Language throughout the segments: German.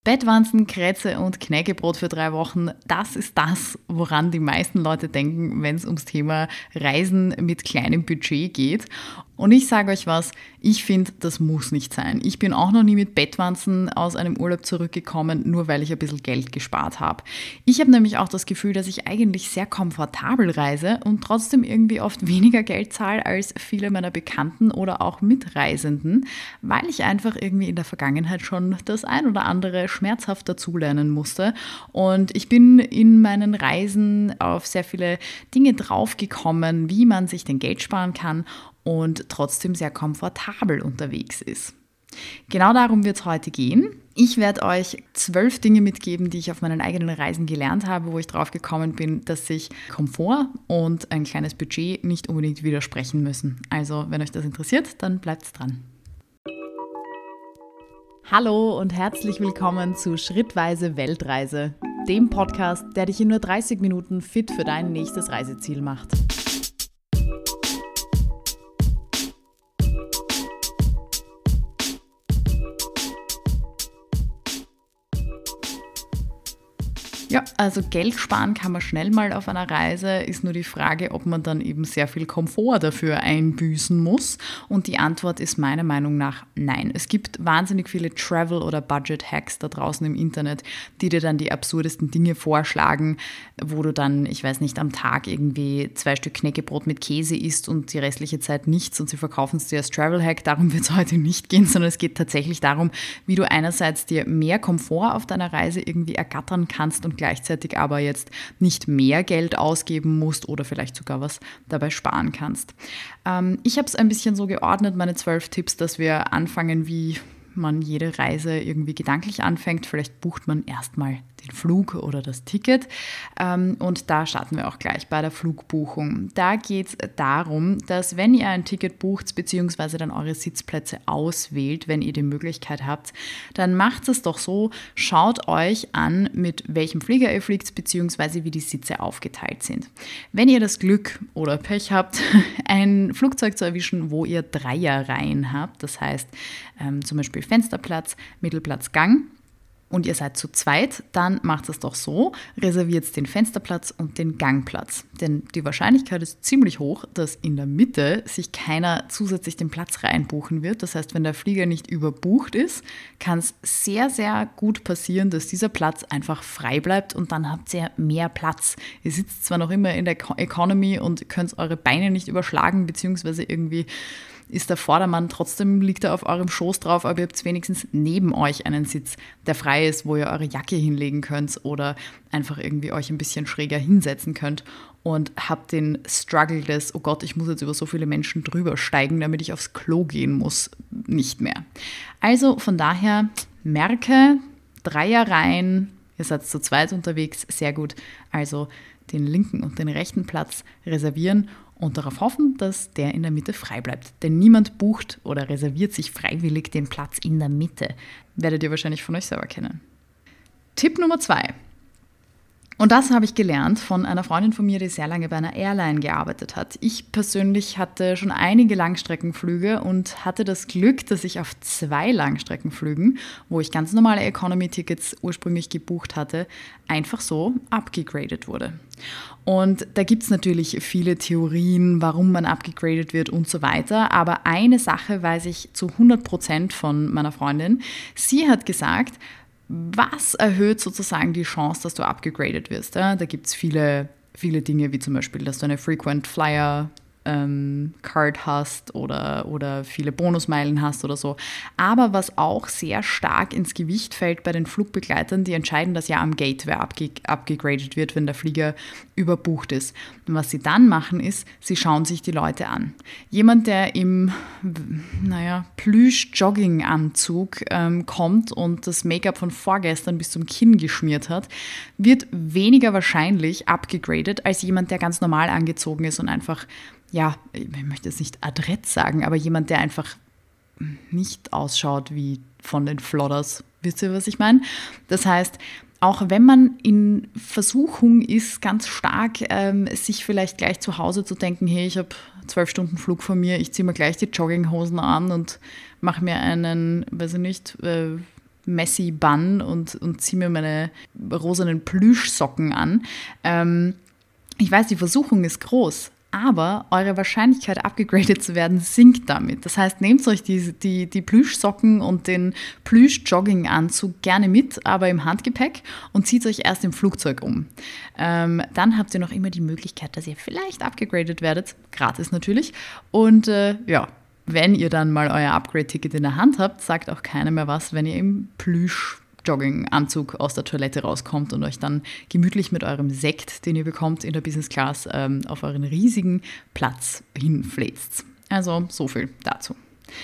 Bettwanzen, Krätze und Knäckebrot für 3 Wochen, das ist das, woran die meisten Leute denken, wenn es ums Thema Reisen mit kleinem Budget geht. Und ich sage euch was, ich finde, das muss nicht sein. Ich bin auch noch nie mit Bettwanzen aus einem Urlaub zurückgekommen, nur weil ich ein bisschen Geld gespart habe. Ich habe nämlich auch das Gefühl, dass ich eigentlich sehr komfortabel reise und trotzdem irgendwie oft weniger Geld zahle als viele meiner Bekannten oder auch Mitreisenden, weil ich einfach irgendwie in der Vergangenheit schon das ein oder andere schmerzhaft dazulernen musste. Und ich bin in meinen Reisen auf sehr viele Dinge draufgekommen, wie man sich denn Geld sparen kann und trotzdem sehr komfortabel unterwegs ist. Genau darum wird es heute gehen. Ich werde euch 12 Dinge mitgeben, die ich auf meinen eigenen Reisen gelernt habe, wo ich drauf gekommen bin, dass sich Komfort und ein kleines Budget nicht unbedingt widersprechen müssen. Also, wenn euch das interessiert, dann bleibt dran. Hallo und herzlich willkommen zu Schrittweise Weltreise, dem Podcast, der dich in nur 30 Minuten fit für dein nächstes Reiseziel macht. Ja, also Geld sparen kann man schnell mal auf einer Reise, ist nur die Frage, ob man dann eben sehr viel Komfort dafür einbüßen muss. Und die Antwort ist meiner Meinung nach nein. Es gibt wahnsinnig viele Travel- oder Budget-Hacks da draußen im Internet, die dir dann die absurdesten Dinge vorschlagen, wo du dann, ich weiß nicht, am Tag irgendwie 2 Stück Knäckebrot mit Käse isst und die restliche Zeit nichts und sie verkaufen es dir als Travel-Hack. Darum wird es heute nicht gehen, sondern es geht tatsächlich darum, wie du einerseits dir mehr Komfort auf deiner Reise irgendwie ergattern kannst und gleichzeitig aber jetzt nicht mehr Geld ausgeben musst oder vielleicht sogar was dabei sparen kannst. Ich habe es ein bisschen so geordnet, meine 12 Tipps, dass wir anfangen, wie man jede Reise irgendwie gedanklich anfängt. Vielleicht bucht man erstmal den Flug oder das Ticket. Und da starten wir auch gleich bei der Flugbuchung. Da geht es darum, dass wenn ihr ein Ticket bucht, beziehungsweise dann eure Sitzplätze auswählt, wenn ihr die Möglichkeit habt, dann macht es doch so, schaut euch an, mit welchem Flieger ihr fliegt, beziehungsweise wie die Sitze aufgeteilt sind. Wenn ihr das Glück oder Pech habt, ein Flugzeug zu erwischen, wo ihr Dreierreihen habt, das heißt zum Beispiel Fensterplatz, Mittelplatz, Gang, und ihr seid zu zweit, dann macht es doch so, reserviert den Fensterplatz und den Gangplatz. Denn die Wahrscheinlichkeit ist ziemlich hoch, dass in der Mitte sich keiner zusätzlich den Platz reinbuchen wird. Das heißt, wenn der Flieger nicht überbucht ist, kann es sehr, sehr gut passieren, dass dieser Platz einfach frei bleibt und dann habt ihr mehr Platz. Ihr sitzt zwar noch immer in der Economy und könnt eure Beine nicht überschlagen, beziehungsweise irgendwie ist der Vordermann, trotzdem liegt er auf eurem Schoß drauf, aber ihr habt wenigstens neben euch einen Sitz, der frei ist, wo ihr eure Jacke hinlegen könnt oder einfach irgendwie euch ein bisschen schräger hinsetzen könnt und habt den Struggle des, oh Gott, ich muss jetzt über so viele Menschen drüber steigen, damit ich aufs Klo gehen muss, nicht mehr. Also von daher merke, Dreierreihen, ihr seid zu zweit unterwegs, sehr gut, also den linken und den rechten Platz reservieren und darauf hoffen, dass der in der Mitte frei bleibt. Denn niemand bucht oder reserviert sich freiwillig den Platz in der Mitte. Werdet ihr wahrscheinlich von euch selber kennen. Tipp Nummer 2. Und das habe ich gelernt von einer Freundin von mir, die sehr lange bei einer Airline gearbeitet hat. Ich persönlich hatte schon einige Langstreckenflüge und hatte das Glück, dass ich auf 2 Langstreckenflügen, wo ich ganz normale Economy-Tickets ursprünglich gebucht hatte, einfach so abgegradet wurde. Und da gibt es natürlich viele Theorien, warum man abgegradet wird und so weiter. Aber eine Sache weiß ich zu 100% von meiner Freundin. Sie hat gesagt, was erhöht sozusagen die Chance, dass du abgegradet wirst? Ja? Da gibt es viele Dinge, wie zum Beispiel, dass du eine Frequent Flyer Card hast oder viele Bonusmeilen hast oder so. Aber was auch sehr stark ins Gewicht fällt bei den Flugbegleitern, die entscheiden das ja am Gate, wer abgegradet wird, wenn der Flieger überbucht ist. Und was sie dann machen ist, sie schauen sich die Leute an. Jemand, der im Plüsch-Jogging-Anzug kommt und das Make-up von vorgestern bis zum Kinn geschmiert hat, wird weniger wahrscheinlich abgegradet als jemand, der ganz normal angezogen ist und einfach, ja, ich möchte jetzt nicht adrett sagen, aber jemand, der einfach nicht ausschaut wie von den Flodders. Wisst ihr, was ich meine? Das heißt, auch wenn man in Versuchung ist, ganz stark sich vielleicht gleich zu Hause zu denken, hey, ich habe 12 Stunden Flug vor mir, ich ziehe mir gleich die Jogginghosen an und mache mir einen, weiß ich nicht, messy Bun und ziehe mir meine rosanen Plüschsocken an. Ich weiß, die Versuchung ist groß, aber eure Wahrscheinlichkeit, abgegradet zu werden, sinkt damit. Das heißt, nehmt euch die Plüschsocken und den Plüsch-Jogging-Anzug gerne mit, aber im Handgepäck, und zieht euch erst im Flugzeug um. Dann habt ihr noch immer die Möglichkeit, dass ihr vielleicht abgegradet werdet, gratis natürlich. Und wenn ihr dann mal euer Upgrade-Ticket in der Hand habt, sagt auch keiner mehr was, wenn ihr im Plüsch-Jogging-Anzug aus der Toilette rauskommt und euch dann gemütlich mit eurem Sekt, den ihr bekommt in der Business Class, auf euren riesigen Platz hinfläzt. Also so viel dazu.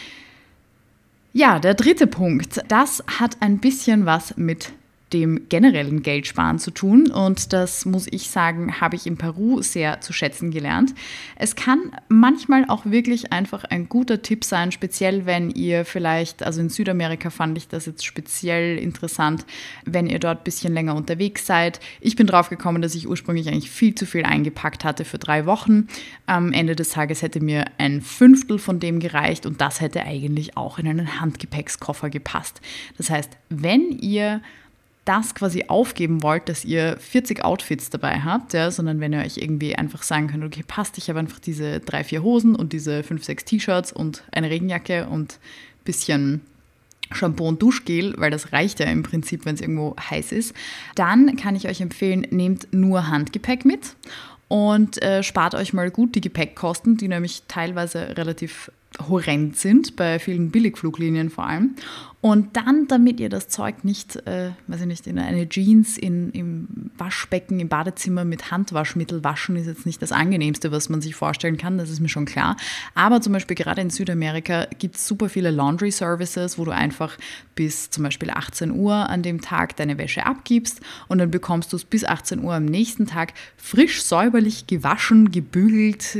Ja, der dritte Punkt, das hat ein bisschen was mit dem generellen Geldsparen zu tun, und das, muss ich sagen, habe ich in Peru sehr zu schätzen gelernt. Es kann manchmal auch wirklich einfach ein guter Tipp sein, speziell wenn ihr vielleicht, also in Südamerika fand ich das jetzt speziell interessant, wenn ihr dort ein bisschen länger unterwegs seid. Ich bin drauf gekommen, dass ich ursprünglich eigentlich viel zu viel eingepackt hatte für 3 Wochen. Am Ende des Tages hätte mir ein 1/5 von dem gereicht, und das hätte eigentlich auch in einen Handgepäckskoffer gepasst. Das heißt, wenn ihr das quasi aufgeben wollt, dass ihr 40 Outfits dabei habt, ja, sondern wenn ihr euch irgendwie einfach sagen könnt, okay, passt, ich habe einfach diese 3, 4 Hosen und diese 5, 6 T-Shirts und eine Regenjacke und ein bisschen Shampoo und Duschgel, weil das reicht ja im Prinzip, wenn es irgendwo heiß ist, dann kann ich euch empfehlen, nehmt nur Handgepäck mit und spart euch mal gut die Gepäckkosten, die nämlich teilweise relativ horrend sind, bei vielen Billigfluglinien vor allem. Und dann, damit ihr das Zeug nicht, in eine Jeans im Waschbecken, im Badezimmer mit Handwaschmittel waschen, ist jetzt nicht das Angenehmste, was man sich vorstellen kann, das ist mir schon klar. Aber zum Beispiel gerade in Südamerika gibt es super viele Laundry Services, wo du einfach bis zum Beispiel 18 Uhr an dem Tag deine Wäsche abgibst, und dann bekommst du es bis 18 Uhr am nächsten Tag frisch, säuberlich, gewaschen, gebügelt,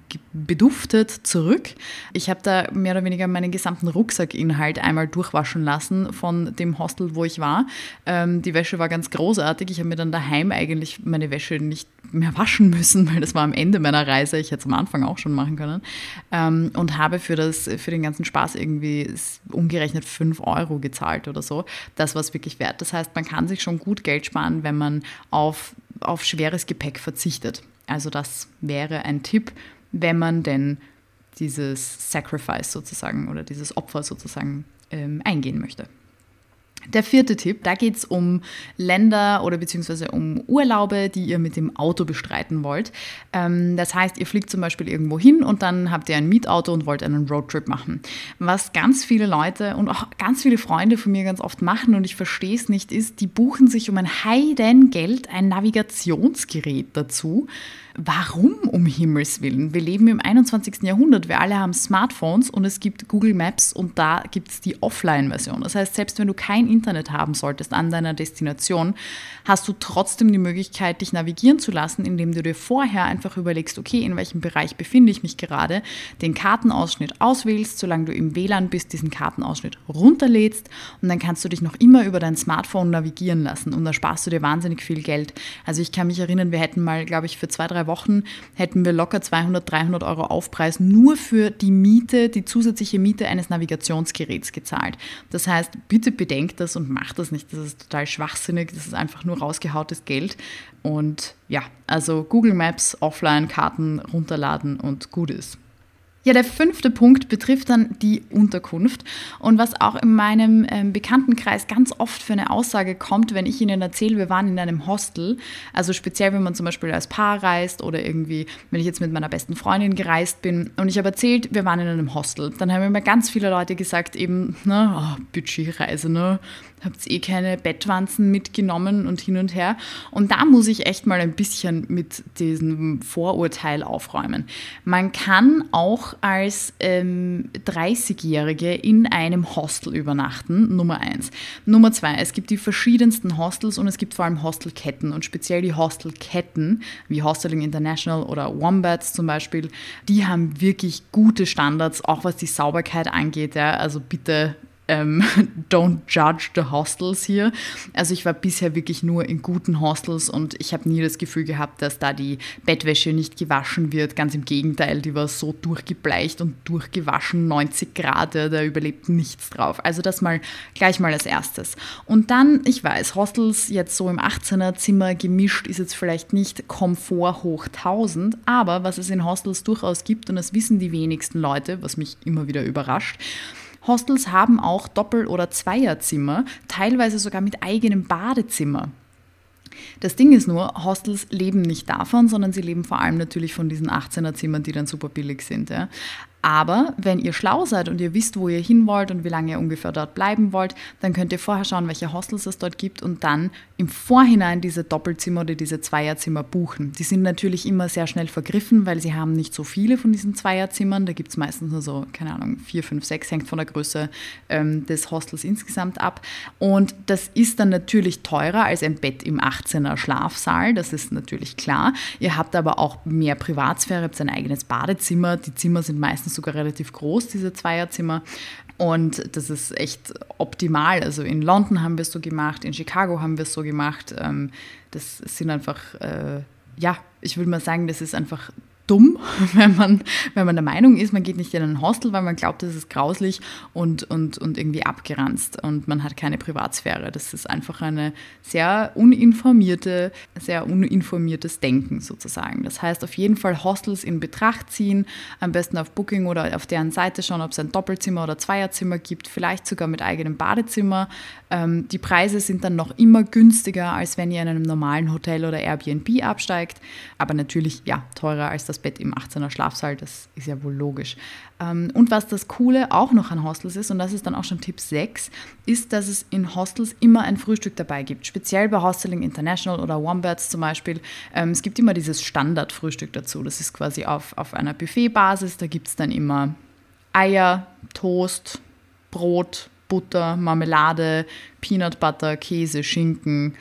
beduftet zurück. Ich habe da mehr oder weniger meinen gesamten Rucksackinhalt einmal durchwaschen lassen von dem Hostel, wo ich war. Die Wäsche war ganz großartig. Ich habe mir dann daheim eigentlich meine Wäsche nicht mehr waschen müssen, weil das war am Ende meiner Reise. Ich hätte es am Anfang auch schon machen können. Und habe für den ganzen Spaß irgendwie umgerechnet 5 Euro gezahlt oder so. Das war es wirklich wert. Das heißt, man kann sich schon gut Geld sparen, wenn man auf schweres Gepäck verzichtet. Also das wäre ein Tipp, wenn man denn dieses Sacrifice sozusagen oder dieses Opfer sozusagen eingehen möchte. Der 4. Tipp, da geht es um Länder oder beziehungsweise um Urlaube, die ihr mit dem Auto bestreiten wollt. Das heißt, ihr fliegt zum Beispiel irgendwo hin und dann habt ihr ein Mietauto und wollt einen Roadtrip machen. Was ganz viele Leute und auch ganz viele Freunde von mir ganz oft machen, und ich verstehe es nicht, ist, die buchen sich um ein Heidengeld ein Navigationsgerät dazu. Warum, um Himmels Willen? Wir leben im 21. Jahrhundert, wir alle haben Smartphones und es gibt Google Maps und da gibt es die Offline-Version. Das heißt, selbst wenn du kein Internet haben solltest an deiner Destination, hast du trotzdem die Möglichkeit, dich navigieren zu lassen, indem du dir vorher einfach überlegst, okay, in welchem Bereich befinde ich mich gerade, den Kartenausschnitt auswählst, solange du im WLAN bist, diesen Kartenausschnitt runterlädst, und dann kannst du dich noch immer über dein Smartphone navigieren lassen, und da sparst du dir wahnsinnig viel Geld. Also ich kann mich erinnern, wir hätten mal, glaube ich, für 2, 3 Wochen hätten wir locker 200, 300 Euro Aufpreis nur für die zusätzliche Miete eines Navigationsgeräts gezahlt. Das heißt, bitte bedenkt das und macht das nicht. Das ist total schwachsinnig. Das ist einfach nur rausgehautes Geld. Und ja, also Google Maps, Offline-Karten runterladen und gut ist. Ja, der 5. Punkt betrifft dann die Unterkunft, und was auch in meinem Bekanntenkreis ganz oft für eine Aussage kommt, wenn ich ihnen erzähle, wir waren in einem Hostel, also speziell, wenn man zum Beispiel als Paar reist oder irgendwie, wenn ich jetzt mit meiner besten Freundin gereist bin und ich habe erzählt, wir waren in einem Hostel, dann haben mir ganz viele Leute gesagt eben, Budgetreise, habt ihr keine Bettwanzen mitgenommen und hin und her. Und da muss ich echt mal ein bisschen mit diesem Vorurteil aufräumen. Man kann auch als 30-Jährige in einem Hostel übernachten, Nummer 1. Nummer 2, es gibt die verschiedensten Hostels und es gibt vor allem Hostelketten. Und speziell die Hostelketten, wie Hosteling International oder Wombats zum Beispiel, die haben wirklich gute Standards, auch was die Sauberkeit angeht. Ja. Also bitte don't judge the hostels hier. Also ich war bisher wirklich nur in guten Hostels und ich habe nie das Gefühl gehabt, dass da die Bettwäsche nicht gewaschen wird. Ganz im Gegenteil, die war so durchgebleicht und durchgewaschen, 90 Grad, da überlebt nichts drauf. Also das gleich mal als erstes. Und dann, ich weiß, Hostels jetzt so im 18er Zimmer gemischt ist jetzt vielleicht nicht Komfort hoch 1000, aber was es in Hostels durchaus gibt, und das wissen die wenigsten Leute, was mich immer wieder überrascht, Hostels haben auch Doppel- oder Zweierzimmer, teilweise sogar mit eigenem Badezimmer. Das Ding ist nur, Hostels leben nicht davon, sondern sie leben vor allem natürlich von diesen 18er-Zimmern, die dann super billig sind. Ja. Aber wenn ihr schlau seid und ihr wisst, wo ihr hin wollt und wie lange ihr ungefähr dort bleiben wollt, dann könnt ihr vorher schauen, welche Hostels es dort gibt und dann im Vorhinein diese Doppelzimmer oder diese Zweierzimmer buchen. Die sind natürlich immer sehr schnell vergriffen, weil sie haben nicht so viele von diesen Zweierzimmern. Da gibt es meistens nur so, keine Ahnung, 4, 5, 6, hängt von der Größe des Hostels insgesamt ab. Und das ist dann natürlich teurer als ein Bett im 18er Schlafsaal, das ist natürlich klar. Ihr habt aber auch mehr Privatsphäre, ihr habt ein eigenes Badezimmer. Die Zimmer sind meistens sogar relativ groß, diese Zweierzimmer. Und das ist echt optimal. Also in London haben wir es so gemacht, in Chicago haben wir es so gemacht. Das sind einfach, ich würde mal sagen, das ist einfach dumm, wenn man der Meinung ist, man geht nicht in ein Hostel, weil man glaubt, das ist grauslich und irgendwie abgeranzt und man hat keine Privatsphäre. Das ist einfach ein sehr uninformiertes Denken sozusagen. Das heißt, auf jeden Fall Hostels in Betracht ziehen, am besten auf Booking oder auf deren Seite schauen, ob es ein Doppelzimmer oder Zweierzimmer gibt, vielleicht sogar mit eigenem Badezimmer. Die Preise sind dann noch immer günstiger, als wenn ihr in einem normalen Hotel oder Airbnb absteigt, aber natürlich, ja, teurer als das Bett im 18er Schlafsaal, das ist ja wohl logisch. Und was das Coole auch noch an Hostels ist, und das ist dann auch schon Tipp 6, ist, dass es in Hostels immer ein Frühstück dabei gibt. Speziell bei Hosteling International oder Wombats zum Beispiel. Es gibt immer dieses Standardfrühstück dazu. Das ist quasi auf einer Buffetbasis. Da gibt es dann immer Eier, Toast, Brot, Butter, Marmelade, Peanut Butter, Käse, Schinken,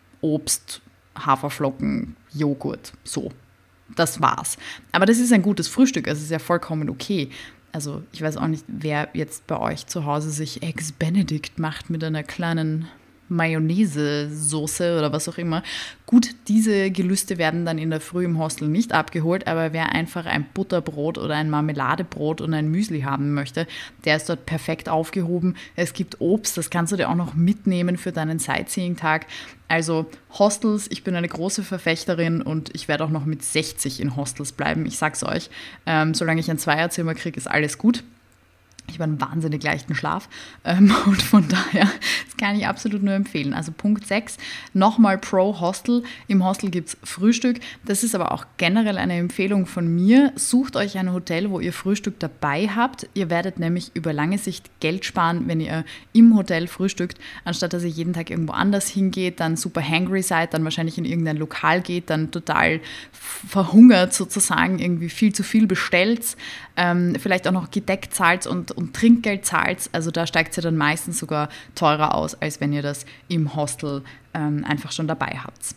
Obst, Haferflocken, Joghurt, so. Das war's. Aber das ist ein gutes Frühstück, also ist ja vollkommen okay. Also ich weiß auch nicht, wer jetzt bei euch zu Hause sich Eggs Benedict macht mit einer kleinen Mayonnaise-Soße oder was auch immer. Gut, diese Gelüste werden dann in der Früh im Hostel nicht abgeholt, aber wer einfach ein Butterbrot oder ein Marmeladebrot und ein Müsli haben möchte, der ist dort perfekt aufgehoben. Es gibt Obst, das kannst du dir auch noch mitnehmen für deinen Sightseeing-Tag. Also Hostels, ich bin eine große Verfechterin und ich werde auch noch mit 60 in Hostels bleiben, ich sag's euch. Solange ich ein Zweierzimmer kriege, ist alles gut. Ich habe einen wahnsinnig leichten Schlaf und von daher, das kann ich absolut nur empfehlen. Also Punkt 6, nochmal pro Hostel. Im Hostel gibt es Frühstück. Das ist aber auch generell eine Empfehlung von mir. Sucht euch ein Hotel, wo ihr Frühstück dabei habt. Ihr werdet nämlich über lange Sicht Geld sparen, wenn ihr im Hotel frühstückt, anstatt dass ihr jeden Tag irgendwo anders hingeht, dann super hangry seid, dann wahrscheinlich in irgendein Lokal geht, dann total verhungert sozusagen, irgendwie viel zu viel bestellt, vielleicht auch noch gedeckt zahlt und Trinkgeld zahlt, also da steigt es ja dann meistens sogar teurer aus, als wenn ihr das im Hostel einfach schon dabei habt.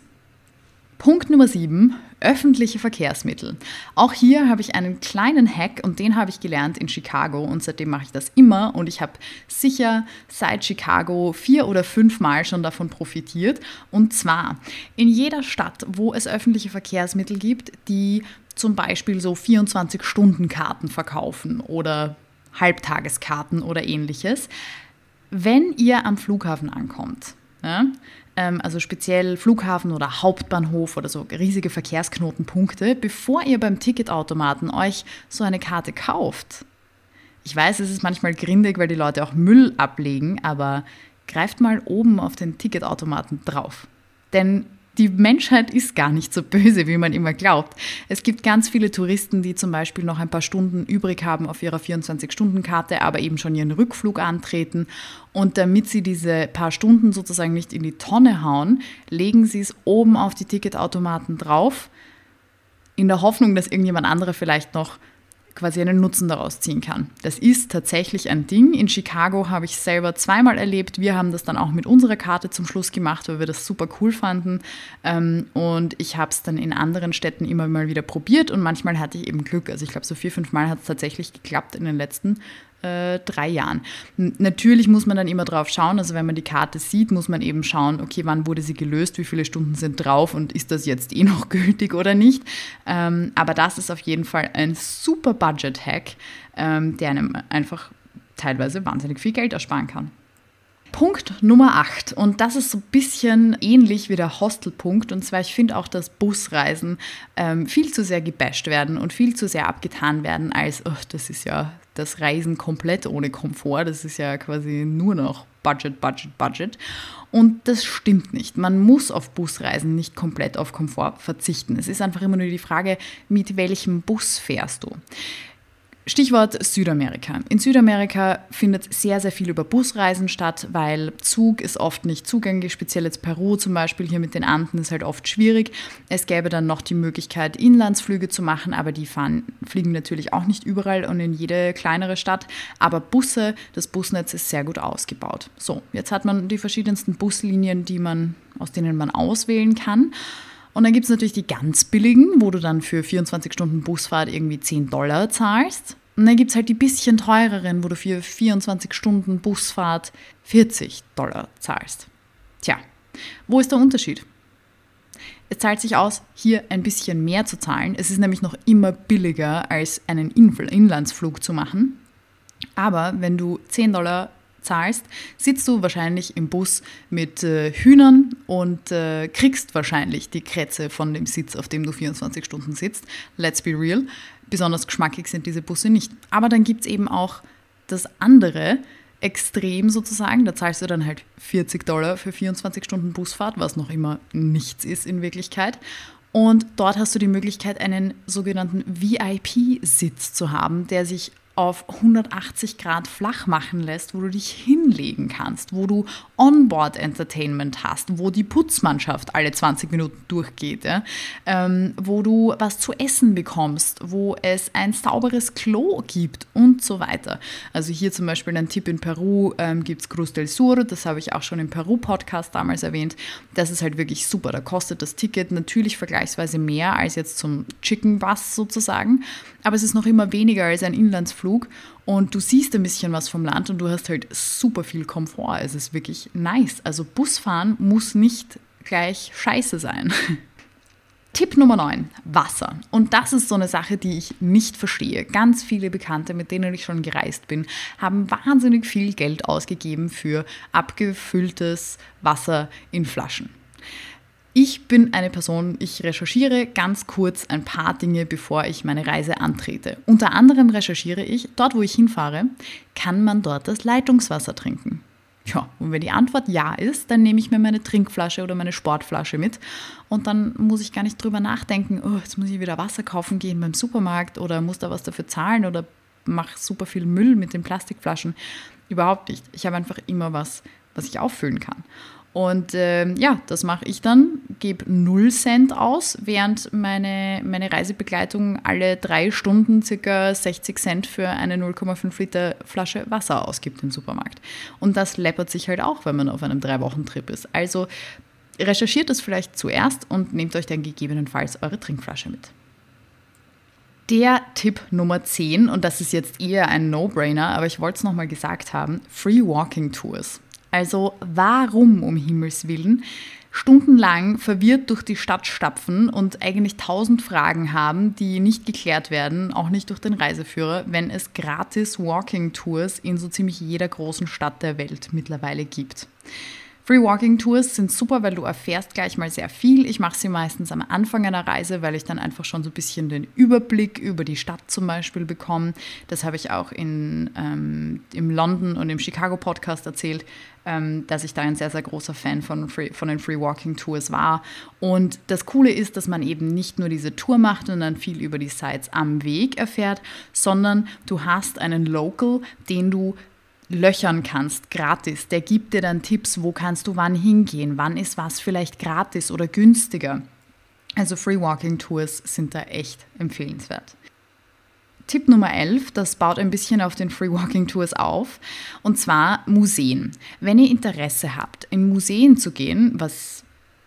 Punkt Nummer 7, öffentliche Verkehrsmittel. Auch hier habe ich einen kleinen Hack und den habe ich gelernt in Chicago und seitdem mache ich das immer und ich habe sicher seit Chicago 4 oder 5 Mal schon davon profitiert. Und zwar in jeder Stadt, wo es öffentliche Verkehrsmittel gibt, die zum Beispiel so 24-Stunden-Karten verkaufen oder Halbtageskarten oder ähnliches. Wenn ihr am Flughafen ankommt, ja, also speziell Flughafen oder Hauptbahnhof oder so riesige Verkehrsknotenpunkte, bevor ihr beim Ticketautomaten euch so eine Karte kauft. Ich weiß, es ist manchmal grindig, weil die Leute auch Müll ablegen, aber greift mal oben auf den Ticketautomaten drauf. Denn die Menschheit ist gar nicht so böse, wie man immer glaubt. Es gibt ganz viele Touristen, die zum Beispiel noch ein paar Stunden übrig haben auf ihrer 24-Stunden-Karte, aber eben schon ihren Rückflug antreten. Und damit sie diese paar Stunden sozusagen nicht in die Tonne hauen, legen sie es oben auf die Ticketautomaten drauf, in der Hoffnung, dass irgendjemand anderer vielleicht noch quasi einen Nutzen daraus ziehen kann. Das ist tatsächlich ein Ding. In Chicago habe ich es selber 2-mal erlebt. Wir haben das dann auch mit unserer Karte zum Schluss gemacht, weil wir das super cool fanden. Und ich habe es dann in anderen Städten immer mal wieder probiert und manchmal hatte ich eben Glück. Also ich glaube, so 4-5 Mal hat es tatsächlich geklappt in den letzten 3 Jahren. Natürlich muss man dann immer drauf schauen, also wenn man die Karte sieht, muss man eben schauen, okay, wann wurde sie gelöst, wie viele Stunden sind drauf und ist das jetzt noch gültig oder nicht. Aber das ist auf jeden Fall ein super Budget-Hack, der einem einfach teilweise wahnsinnig viel Geld ersparen kann. Punkt Nummer 8, und das ist so ein bisschen ähnlich wie der Hostelpunkt, und zwar, ich finde auch, dass Busreisen viel zu sehr gebasht werden und viel zu sehr abgetan werden als, das ist ja das Reisen komplett ohne Komfort, das ist ja quasi nur noch Budget, Budget, Budget. Und das stimmt nicht. Man muss auf Busreisen nicht komplett auf Komfort verzichten. Es ist einfach immer nur die Frage, mit welchem Bus fährst du? Stichwort Südamerika. In Südamerika findet sehr, sehr viel über Busreisen statt, weil Zug ist oft nicht zugänglich, speziell jetzt Peru zum Beispiel, hier mit den Anden ist halt oft schwierig. Es gäbe dann noch die Möglichkeit, Inlandsflüge zu machen, aber die fliegen natürlich auch nicht überall und in jede kleinere Stadt. Aber Busse, das Busnetz ist sehr gut ausgebaut. So, jetzt hat man die verschiedensten Buslinien, aus denen man auswählen kann. Und dann gibt es natürlich die ganz billigen, wo du dann für 24 Stunden Busfahrt irgendwie $10 zahlst. Und dann gibt es halt die bisschen teureren, wo du für 24 Stunden Busfahrt $40 zahlst. Tja, wo ist der Unterschied? Es zahlt sich aus, hier ein bisschen mehr zu zahlen. Es ist nämlich noch immer billiger, als einen Inlandsflug zu machen. Aber wenn du $10 zahlst, sitzt du wahrscheinlich im Bus mit Hühnern und kriegst wahrscheinlich die Krätze von dem Sitz, auf dem du 24 Stunden sitzt. Let's be real. Besonders geschmackig sind diese Busse nicht. Aber dann gibt es eben auch das andere Extrem sozusagen. Da zahlst du dann halt $40 für 24 Stunden Busfahrt, was noch immer nichts ist in Wirklichkeit. Und dort hast du die Möglichkeit, einen sogenannten VIP-Sitz zu haben, der sich auf 180 Grad flach machen lässt, wo du dich hinlegen kannst, wo du Onboard-Entertainment hast, wo die Putzmannschaft alle 20 Minuten durchgeht, ja? Wo du was zu essen bekommst, wo es ein sauberes Klo gibt und so weiter. Also hier zum Beispiel ein Tipp: in Peru gibt es Cruz del Sur, das habe ich auch schon im Peru-Podcast damals erwähnt. Das ist halt wirklich super, da kostet das Ticket natürlich vergleichsweise mehr als jetzt zum Chicken Bus sozusagen, aber es ist noch immer weniger als ein Inlandsflug und du siehst ein bisschen was vom Land und du hast halt super viel Komfort. Es ist wirklich nice. Also Busfahren muss nicht gleich scheiße sein. Tipp Nummer 9, Wasser. Und das ist so eine Sache, die ich nicht verstehe. Ganz viele Bekannte, mit denen ich schon gereist bin, haben wahnsinnig viel Geld ausgegeben für abgefülltes Wasser in Flaschen. Ich bin eine Person, ich recherchiere ganz kurz ein paar Dinge, bevor ich meine Reise antrete. Unter anderem recherchiere ich, dort wo ich hinfahre, kann man dort das Leitungswasser trinken? Ja, und wenn die Antwort ja ist, dann nehme ich mir meine Trinkflasche oder meine Sportflasche mit und dann muss ich gar nicht drüber nachdenken, jetzt muss ich wieder Wasser kaufen gehen beim Supermarkt oder muss da was dafür zahlen oder mache super viel Müll mit den Plastikflaschen. Überhaupt nicht. Ich habe einfach immer was ich auffüllen kann. Und das mache ich dann, gebe 0 Cent aus, während meine Reisebegleitung alle 3 Stunden ca. 60 Cent für eine 0,5 Liter Flasche Wasser ausgibt im Supermarkt. Und das läppert sich halt auch, wenn man auf einem 3-Wochen-Trip ist. Also recherchiert das vielleicht zuerst und nehmt euch dann gegebenenfalls eure Trinkflasche mit. Der Tipp Nummer 10, und das ist jetzt eher ein No-Brainer, aber ich wollte es nochmal gesagt haben: Free Walking Tours. Also warum um Himmels Willen stundenlang verwirrt durch die Stadt stapfen und eigentlich 1000 Fragen haben, die nicht geklärt werden, auch nicht durch den Reiseführer, wenn es gratis Walking Tours in so ziemlich jeder großen Stadt der Welt mittlerweile gibt. Free Walking Tours sind super, weil du erfährst gleich mal sehr viel. Ich mache sie meistens am Anfang einer Reise, weil ich dann einfach schon so ein bisschen den Überblick über die Stadt zum Beispiel bekomme. Das habe ich auch im London und im Chicago Podcast erzählt, dass ich da ein sehr, sehr großer Fan von den Free Walking Tours war. Und das Coole ist, dass man eben nicht nur diese Tour macht und dann viel über die Sites am Weg erfährt, sondern du hast einen Local, den du löchern kannst, gratis. Der gibt dir dann Tipps, wo kannst du wann hingehen, wann ist was vielleicht gratis oder günstiger. Also Free Walking Tours sind da echt empfehlenswert. Tipp Nummer 11, das baut ein bisschen auf den Free Walking Tours auf, und zwar Museen. Wenn ihr Interesse habt, in Museen zu gehen, was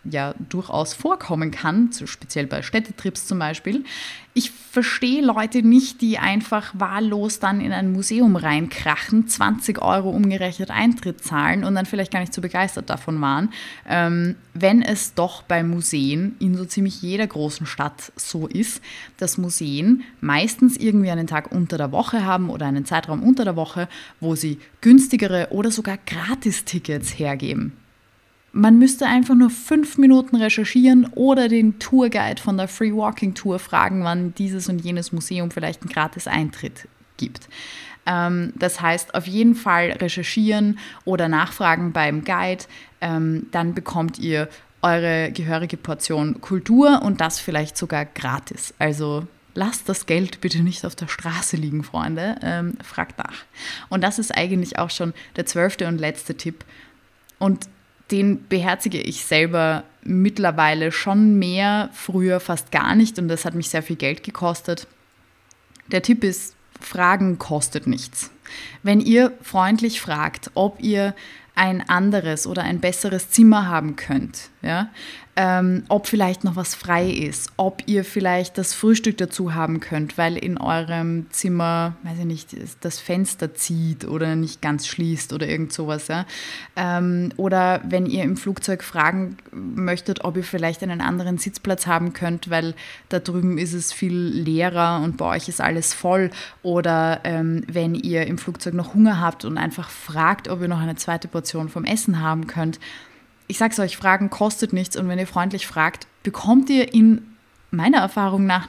ja durchaus vorkommen kann, so speziell bei Städtetrips zum Beispiel. Ich verstehe Leute nicht, die einfach wahllos dann in ein Museum reinkrachen, 20 € umgerechnet Eintritt zahlen und dann vielleicht gar nicht so begeistert davon waren, wenn es doch bei Museen in so ziemlich jeder großen Stadt so ist, dass Museen meistens irgendwie einen Tag unter der Woche haben oder einen Zeitraum unter der Woche, wo sie günstigere oder sogar Gratistickets hergeben. Man müsste einfach nur 5 Minuten recherchieren oder den Tourguide von der Free Walking Tour fragen, wann dieses und jenes Museum vielleicht einen Gratis-Eintritt gibt. Das heißt, auf jeden Fall recherchieren oder nachfragen beim Guide, dann bekommt ihr eure gehörige Portion Kultur und das vielleicht sogar gratis. Also lasst das Geld bitte nicht auf der Straße liegen, Freunde. Fragt nach. Und das ist eigentlich auch schon der 12. und letzte Tipp. Und den beherzige ich selber mittlerweile schon mehr, früher fast gar nicht und das hat mich sehr viel Geld gekostet. Der Tipp ist, Fragen kostet nichts. Wenn ihr freundlich fragt, ob ihr ein anderes oder ein besseres Zimmer haben könnt, ja, ob vielleicht noch was frei ist, ob ihr vielleicht das Frühstück dazu haben könnt, weil in eurem Zimmer, weiß ich nicht, das Fenster zieht oder nicht ganz schließt oder irgend sowas. Ja. Oder wenn ihr im Flugzeug fragen möchtet, ob ihr vielleicht einen anderen Sitzplatz haben könnt, weil da drüben ist es viel leerer und bei euch ist alles voll. Oder wenn ihr im Flugzeug noch Hunger habt und einfach fragt, ob ihr noch eine zweite Portion vom Essen haben könnt. Ich sag's euch, Fragen kostet nichts und wenn ihr freundlich fragt, bekommt ihr in meiner Erfahrung nach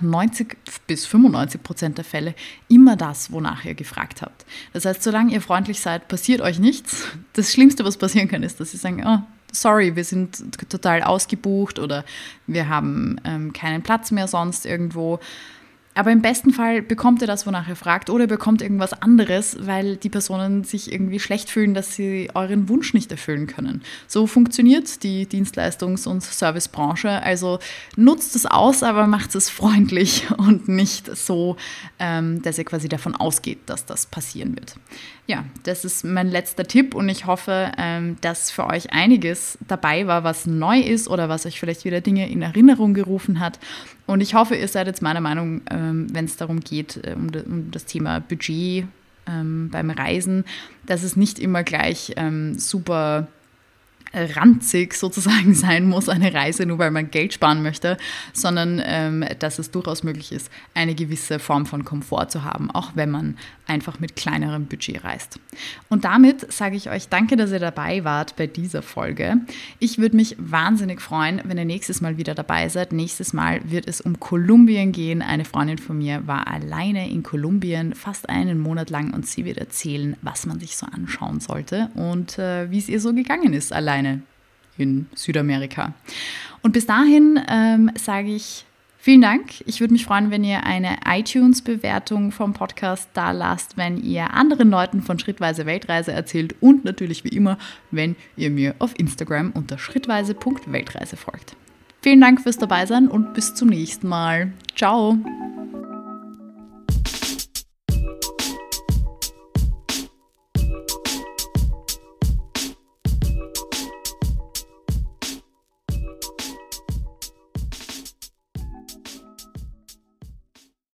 90-95% der Fälle immer das, wonach ihr gefragt habt. Das heißt, solange ihr freundlich seid, passiert euch nichts. Das Schlimmste, was passieren kann, ist, dass sie sagen, oh, sorry, wir sind total ausgebucht oder wir haben keinen Platz mehr sonst irgendwo. Aber im besten Fall bekommt ihr das, wonach ihr fragt, oder ihr bekommt irgendwas anderes, weil die Personen sich irgendwie schlecht fühlen, dass sie euren Wunsch nicht erfüllen können. So funktioniert die Dienstleistungs- und Servicebranche. Also nutzt es aus, aber macht es freundlich und nicht so, dass ihr quasi davon ausgeht, dass das passieren wird. Ja, das ist mein letzter Tipp und ich hoffe, dass für euch einiges dabei war, was neu ist oder was euch vielleicht wieder Dinge in Erinnerung gerufen hat. Und ich hoffe, ihr seid jetzt meiner Meinung, wenn es darum geht, um das Thema Budget beim Reisen, dass es nicht immer gleich super ranzig sozusagen sein muss, eine Reise, nur weil man Geld sparen möchte, sondern dass es durchaus möglich ist, eine gewisse Form von Komfort zu haben, auch wenn man einfach mit kleinerem Budget reist. Und damit sage ich euch danke, dass ihr dabei wart bei dieser Folge. Ich würde mich wahnsinnig freuen, wenn ihr nächstes Mal wieder dabei seid. Nächstes Mal wird es um Kolumbien gehen. Eine Freundin von mir war alleine in Kolumbien, fast einen Monat lang, und sie wird erzählen, was man sich so anschauen sollte und wie es ihr so gegangen ist, alleine in Südamerika. Und bis dahin sage ich vielen Dank. Ich würde mich freuen, wenn ihr eine iTunes-Bewertung vom Podcast da lasst, wenn ihr anderen Leuten von Schrittweise Weltreise erzählt und natürlich wie immer, wenn ihr mir auf Instagram unter schrittweise.weltreise folgt. Vielen Dank fürs Dabeisein und bis zum nächsten Mal. Ciao!